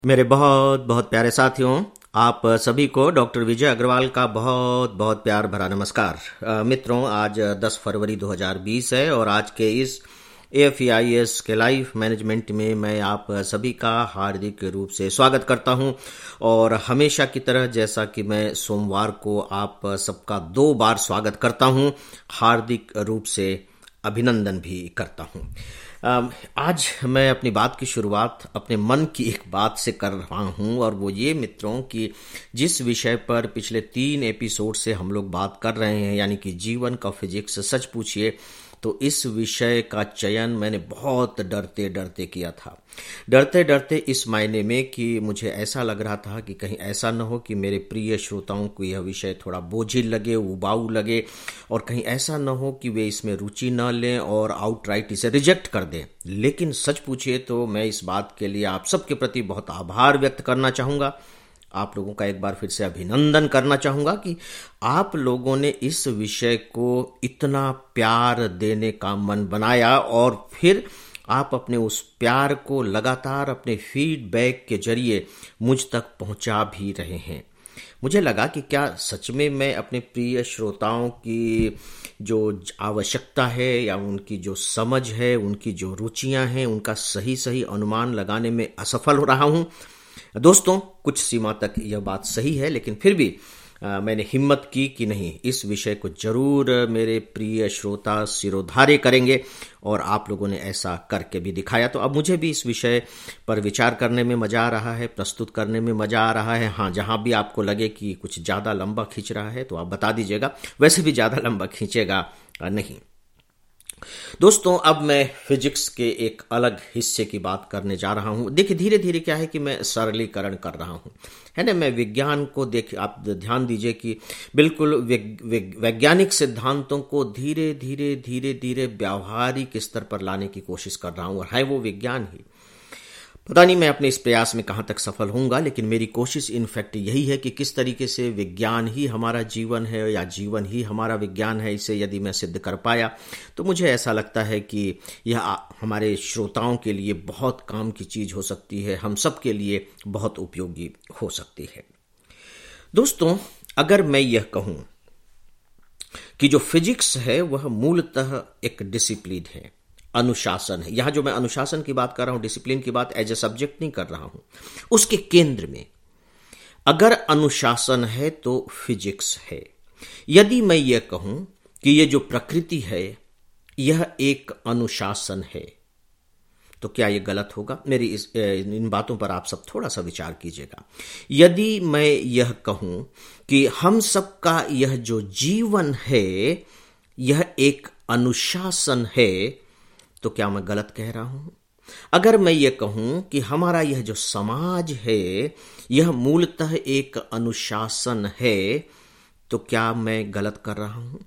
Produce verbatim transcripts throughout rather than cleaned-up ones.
मेरे बहुत बहुत प्यारे साथियों, आप सभी को डॉक्टर विजय अग्रवाल का बहुत बहुत प्यार भरा नमस्कार। अ, मित्रों, आज दस फरवरी दो हज़ार बीस है और आज के इस A F E I S के लाइफ मैनेजमेंट में मैं आप सभी का हार्दिक रूप से स्वागत करता हूं। और हमेशा की तरह जैसा कि मैं सोमवार को आप सबका दो बार स्वागत करता हूं, हार्दिक रूप से अभिनंदन भी करता हूं। अम, आज मैं अपनी बात की शुरुआत अपने मन की एक बात से कर रहा हूं, और वो ये मित्रों कि जिस विषय पर पिछले तीन एपिसोड से हम लोग बात कर रहे हैं, यानी कि जीवन का फिजिक्स, सच पूछिए तो इस विषय का चयन मैंने बहुत डरते डरते किया था। डरते डरते इस मायने में कि मुझे ऐसा लग रहा था कि कहीं ऐसा न हो कि मेरे प्रिय श्रोताओं को यह विषय थोड़ा बोझिल लगे, उबाऊ लगे, और कहीं ऐसा न हो कि वे इसमें रुचि न लें और आउटराइट इसे रिजेक्ट कर दें। लेकिन सच पूछिए तो मैं इस बात के लिए आप सबके प्रति बहुत आभार व्यक्त करना चाहूँगा। आप लोगों का एक बार फिर से अभिनंदन करना चाहूँगा कि आप लोगों ने इस विषय को इतना प्यार देने का मन बनाया, और फिर आप अपने उस प्यार को लगातार अपने फीडबैक के जरिए मुझ तक पहुंचा भी रहे हैं। मुझे लगा कि क्या सच में मैं अपने प्रिय श्रोताओं की जो आवश्यकता है या उनकी जो समझ है, उनकी जो रुचियां हैं, उनका सही सही अनुमान लगाने में असफल हो रहा हूं। दोस्तों, कुछ सीमा तक यह बात सही है, लेकिन फिर भी आ, मैंने हिम्मत की कि नहीं, इस विषय को जरूर मेरे प्रिय श्रोता सिरोधार्य करेंगे, और आप लोगों ने ऐसा करके भी दिखाया। तो अब मुझे भी इस विषय पर विचार करने में मजा आ रहा है, प्रस्तुत करने में मजा आ रहा है। हाँ, जहां भी आपको लगे कि कुछ ज्यादा लंबा खींच रहा है तो आप बता दीजिएगा, वैसे भी ज्यादा लंबा खींचेगा नहीं। दोस्तों, अब मैं फिजिक्स के एक अलग हिस्से की बात करने जा रहा हूं। देखिए, धीरे धीरे क्या है कि मैं सरलीकरण कर रहा हूं, है ना। मैं विज्ञान को देख, आप ध्यान दीजिए कि बिल्कुल वैज्ञानिक सिद्धांतों को धीरे धीरे धीरे धीरे व्यावहारिक स्तर पर लाने की कोशिश कर रहा हूं, और है वो विज्ञान ही। पता नहीं मैं अपने इस प्रयास में कहां तक सफल होऊंगा, लेकिन मेरी कोशिश इनफैक्ट यही है कि किस तरीके से विज्ञान ही हमारा जीवन है या जीवन ही हमारा विज्ञान है, इसे यदि मैं सिद्ध कर पाया तो मुझे ऐसा लगता है कि यह हमारे श्रोताओं के लिए बहुत काम की चीज हो सकती है, हम सब के लिए बहुत उपयोगी हो सकती है। दोस्तों, अगर मैं यह कहूं कि जो फिजिक्स है वह मूलतः एक डिसिप्लिन है, अनुशासन है। यहां जो मैं अनुशासन की बात कर रहा हूं, डिसिप्लिन की बात एज ए सब्जेक्ट नहीं कर रहा हूं, उसके केंद्र में अगर अनुशासन है तो फिजिक्स है। यदि मैं यह कहूं कि यह जो प्रकृति है यह एक अनुशासन है, तो क्या यह गलत होगा? मेरी इस इन बातों पर आप सब थोड़ा सा विचार कीजिएगा। यदि मैं यह कहूं कि हम सबका यह जो जीवन है यह एक अनुशासन है, तो क्या मैं गलत कह रहा हूं? अगर मैं यह कहूं कि हमारा यह जो समाज है यह मूलतः एक अनुशासन है, तो क्या मैं गलत कर रहा हूं?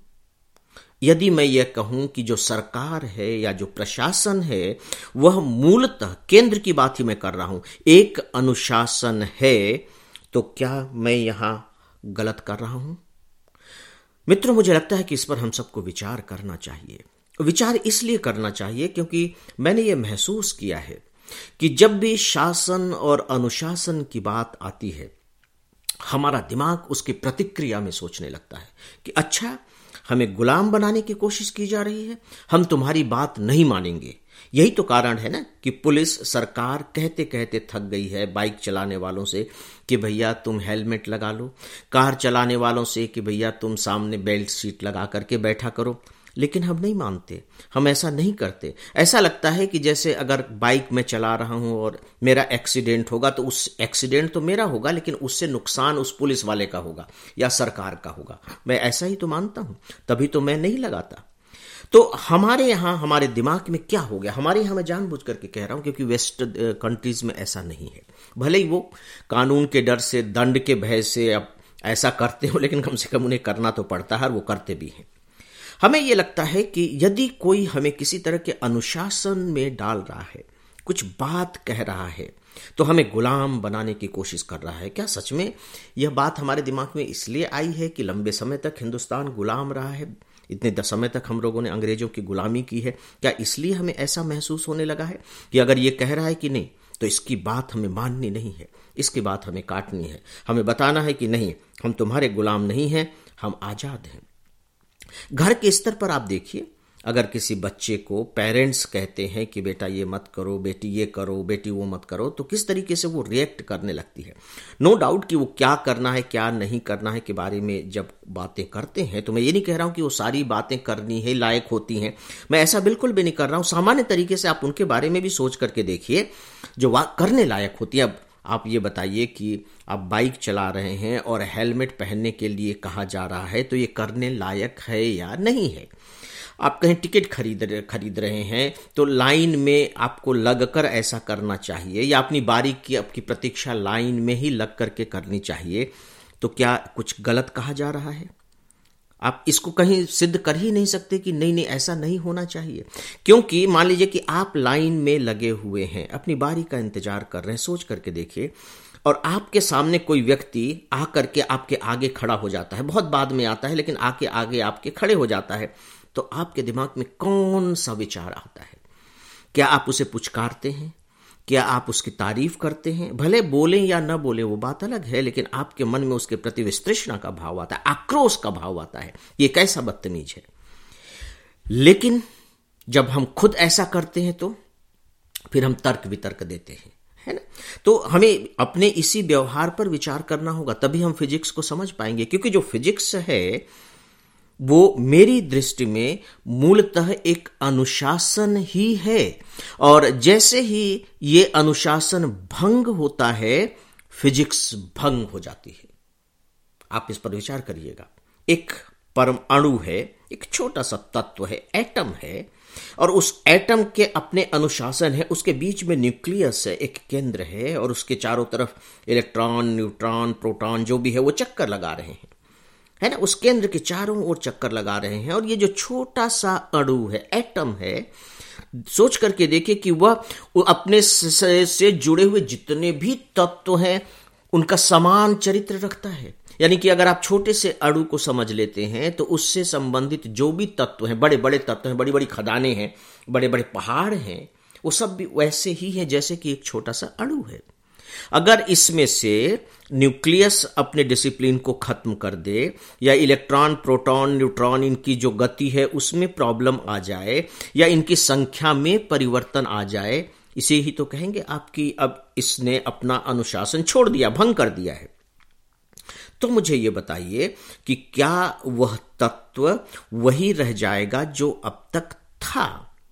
यदि मैं यह कहूं कि जो सरकार है या जो प्रशासन है वह मूलतः, केंद्र की बात ही मैं कर रहा हूं, एक अनुशासन है, तो क्या मैं यहां गलत कर रहा हूं? मित्रों, मुझे लगता है कि इस पर हम सबको विचार करना चाहिए। विचार इसलिए करना चाहिए क्योंकि मैंने ये महसूस किया है कि जब भी शासन और अनुशासन की बात आती है, हमारा दिमाग उसकी प्रतिक्रिया में सोचने लगता है कि अच्छा, हमें गुलाम बनाने की कोशिश की जा रही है, हम तुम्हारी बात नहीं मानेंगे। यही तो कारण है ना कि पुलिस, सरकार कहते कहते थक गई है बाइक चलाने वालों से कि भैया तुम हेलमेट लगा लो, कार चलाने वालों से कि भैया तुम सामने बेल्ट सीट लगा करके बैठा करो। लेकिन हम नहीं मानते, हम ऐसा नहीं करते। ऐसा लगता है कि जैसे अगर बाइक में चला रहा हूं और मेरा एक्सीडेंट होगा तो उस एक्सीडेंट तो मेरा होगा, लेकिन उससे नुकसान उस पुलिस वाले का होगा या सरकार का होगा। मैं ऐसा ही तो मानता हूं, तभी तो मैं नहीं लगाता। तो हमारे यहां, हमारे दिमाग में क्या हो गया? हमारे यहां मैं जानबूझ करके कह रहा हूं क्योंकि वेस्ट कंट्रीज में ऐसा नहीं है। भले ही वो कानून के डर से, दंड के भय से अब ऐसा करते हो, लेकिन कम से कम उन्हें करना तो पड़ता है और वो करते भी हैं। हमें यह लगता है कि यदि कोई हमें किसी तरह के अनुशासन में डाल रहा है, कुछ बात कह रहा है, तो हमें गुलाम बनाने की कोशिश कर रहा है। क्या सच में यह बात हमारे दिमाग में इसलिए आई है कि लंबे समय तक हिंदुस्तान गुलाम रहा है, इतने समय तक हम लोगों ने अंग्रेजों की गुलामी की है? क्या इसलिए हमें ऐसा महसूस होने लगा है कि अगर ये कह रहा है कि नहीं, तो इसकी बात हमें माननी नहीं है, इसकी बात हमें काटनी है। हमें बताना है कि नहीं, हम तुम्हारे गुलाम नहीं हैं, हम आजाद हैं। घर के स्तर पर आप देखिए, अगर किसी बच्चे को पेरेंट्स कहते हैं कि बेटा ये मत करो, बेटी ये करो, बेटी वो मत करो, तो किस तरीके से वो रिएक्ट करने लगती है। नो डाउट कि वो क्या करना है क्या नहीं करना है के बारे में जब बातें करते हैं, तो मैं ये नहीं कह रहा हूं कि वो सारी बातें करनी है लायक होती हैं, मैं ऐसा बिल्कुल भी नहीं कर रहा हूं। सामान्य तरीके से आप उनके बारे में भी सोच करके देखिए जो करने लायक होती है। अब आप ये बताइए कि आप बाइक चला रहे हैं और हेलमेट पहनने के लिए कहा जा रहा है, तो ये करने लायक है या नहीं है। आप कहीं टिकट खरीद खरीद रहे हैं तो लाइन में आपको लगकर ऐसा करना चाहिए, या अपनी बारी की आपकी प्रतीक्षा लाइन में ही लग करके करनी चाहिए, तो क्या कुछ गलत कहा जा रहा है? आप इसको कहीं सिद्ध कर ही नहीं सकते कि नहीं नहीं ऐसा नहीं होना चाहिए। क्योंकि मान लीजिए कि आप लाइन में लगे हुए हैं, अपनी बारी का इंतजार कर रहे हैं, सोच करके देखिए, और आपके सामने कोई व्यक्ति आकर के आपके आगे खड़ा हो जाता है, बहुत बाद में आता है लेकिन आके आगे आपके खड़े हो जाता है, तो आपके दिमाग में कौन सा विचार आता है? क्या आप उसे पुचकारते हैं? क्या आप उसकी तारीफ करते हैं? भले बोलें या न बोलें वो बात अलग है, लेकिन आपके मन में उसके प्रति वितृष्णा का भाव आता है, आक्रोश का भाव आता है, ये कैसा बदतमीज है। लेकिन जब हम खुद ऐसा करते हैं तो फिर हम तर्क वितर्क देते हैं, है ना। तो हमें अपने इसी व्यवहार पर विचार करना होगा, तभी हम फिजिक्स को समझ पाएंगे। क्योंकि जो फिजिक्स है वो मेरी दृष्टि में मूलतः एक अनुशासन ही है, और जैसे ही ये अनुशासन भंग होता है, फिजिक्स भंग हो जाती है। आप इस पर विचार करिएगा। एक परमाणु है, एक छोटा सा तत्व है, एटम है, और उस एटम के अपने अनुशासन है, उसके बीच में न्यूक्लियस है, एक केंद्र है, और उसके चारों तरफ इलेक्ट्रॉन, न्यूट्रॉन, प्रोटॉन जो भी है वो चक्कर लगा रहे हैं, है ना। उस केंद्र के चारों ओर चक्कर लगा रहे हैं, और ये जो छोटा सा अणु है, एटम है, सोच करके देखिए कि वह अपने से जुड़े हुए जितने भी तत्व हैं उनका समान चरित्र रखता है। यानी कि अगर आप छोटे से अणु को समझ लेते हैं तो उससे संबंधित जो भी तत्व हैं, बड़े बड़े तत्व हैं, बड़ी बड़ी खदानें हैं, बड़े बड़े पहाड़ हैं, वो सब भी वैसे ही हैं जैसे कि एक छोटा सा अणु है। अगर इसमें से न्यूक्लियस अपने डिसिप्लिन को खत्म कर दे, या इलेक्ट्रॉन, प्रोटॉन, न्यूट्रॉन इनकी जो गति है उसमें प्रॉब्लम आ जाए, या इनकी संख्या में परिवर्तन आ जाए, इसे ही तो कहेंगे आपकी अब इसने अपना अनुशासन छोड़ दिया, भंग कर दिया है। तो मुझे यह बताइए कि क्या वह तत्व वही रह जाएगा जो अब तक था?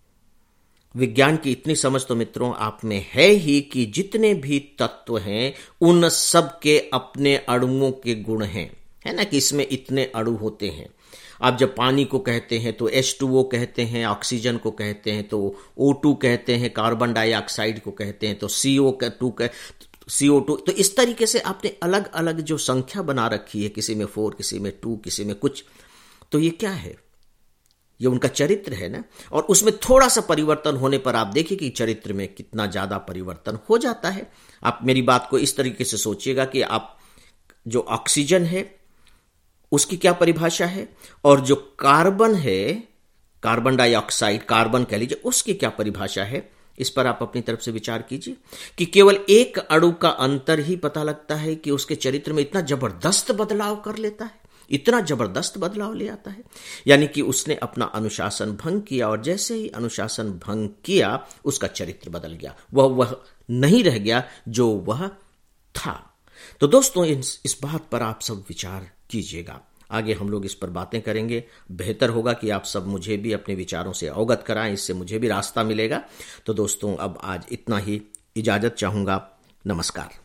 विज्ञान की इतनी समझ तो मित्रों आप में है ही कि जितने भी तत्व हैं उन सब के अपने अणुओं के गुण हैं, है ना, कि इसमें इतने अणु होते हैं। आप जब पानी को कहते हैं तो एच टू ओ कहते हैं, ऑक्सीजन को कहते हैं तो ओ टू कहते हैं, कार्बन डाइऑक्साइड को कहते हैं तो सी ओ टू सी ओ टू। तो इस तरीके से आपने अलग अलग जो संख्या बना रखी है, किसी में फोर, किसी में टू, किसी में कुछ, तो ये क्या है? ये उनका चरित्र है ना। और उसमें थोड़ा सा परिवर्तन होने पर आप देखिए कि चरित्र में कितना ज्यादा परिवर्तन हो जाता है। आप मेरी बात को इस तरीके से सोचिएगा कि आप जो ऑक्सीजन है उसकी क्या परिभाषा है, और जो कार्बन है, कार्बन डाइऑक्साइड, कार्बन कह लीजिए, उसकी क्या परिभाषा है। इस पर आप अपनी तरफ से विचार कीजिए कि केवल एक अणु का अंतर ही पता लगता है कि उसके चरित्र में इतना जबरदस्त बदलाव कर लेता है, इतना जबरदस्त बदलाव ले आता है। यानी कि उसने अपना अनुशासन भंग किया, और जैसे ही अनुशासन भंग किया उसका चरित्र बदल गया, वह वह नहीं रह गया जो वह था। तो दोस्तों इस, इस बात पर आप सब विचार कीजिएगा। आगे हम लोग इस पर बातें करेंगे। बेहतर होगा कि आप सब मुझे भी अपने विचारों से अवगत कराएं, इससे मुझे भी रास्ता मिलेगा। तो दोस्तों अब आज इतना ही, इजाजत चाहूंगा। नमस्कार।